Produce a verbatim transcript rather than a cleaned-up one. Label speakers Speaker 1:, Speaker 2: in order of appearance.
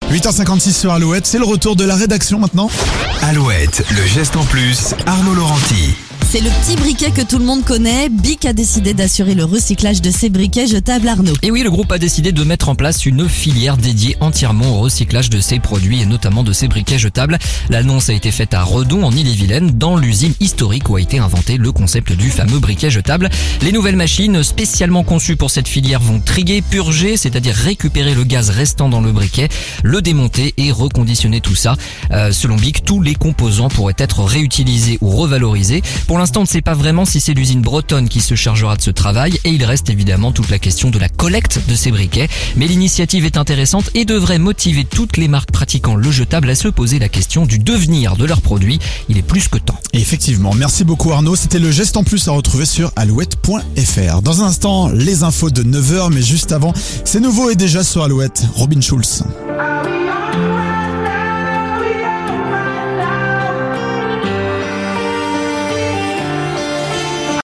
Speaker 1: huit heures cinquante-six sur Alouette, c'est le retour de la rédaction maintenant.
Speaker 2: Alouette, le geste en plus, Arnaud Laurenti.
Speaker 3: C'est le petit briquet que tout le monde connaît. Bic a décidé d'assurer le recyclage de ses briquets jetables, Arnaud.
Speaker 4: Et oui, le groupe a décidé de mettre en place une filière dédiée entièrement au recyclage de ses produits et notamment de ses briquets jetables. L'annonce a été faite à Redon en Ille-et-Vilaine, dans l'usine historique où a été inventé le concept du fameux briquet jetable. Les nouvelles machines spécialement conçues pour cette filière vont triguer, purger, c'est-à-dire récupérer le gaz restant dans le briquet, le démonter et reconditionner tout ça. Euh, selon Bic, tous les composants pourraient être réutilisés ou revalorisés. Pour l'instant, on ne sait pas vraiment si c'est l'usine bretonne qui se chargera de ce travail et il reste évidemment toute la question de la collecte de ces briquets. Mais l'initiative est intéressante et devrait motiver toutes les marques pratiquant le jetable à se poser la question du devenir de leurs produits. Il est plus que temps.
Speaker 1: Et effectivement, merci beaucoup Arnaud, c'était le geste en plus à retrouver sur alouette point f r. Dans un instant, les infos de neuf heures, mais juste avant, c'est nouveau et déjà sur Alouette, Robin Schulz.